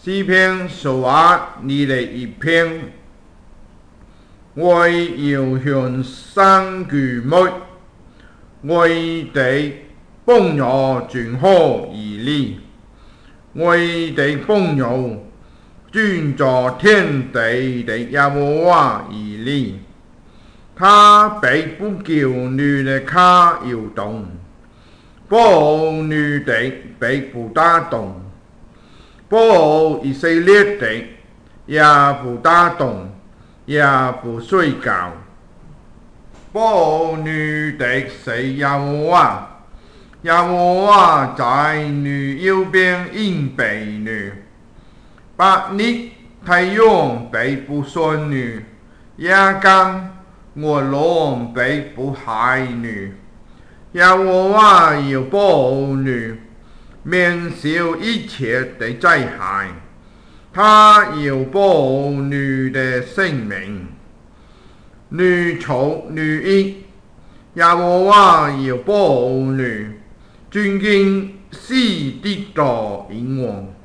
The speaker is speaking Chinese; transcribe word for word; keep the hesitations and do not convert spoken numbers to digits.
诗篇十二二十一篇，我要向山举目，我的帮助全可以你，我的帮助專作天地的耶和華以利，他必不叫你的腳搖動，保護你的必不打動，保護以色列的也不打動，也不睡覺。保護你的是耶和華，耶和華在你右邊蔭庇你。白日太陽必不傷你，夜間惡龍必不害你。耶和華要保護你，免受一切的災害，他要保護你的性命。你仇你義，耶和華要保護你，尊敬死的到永遠。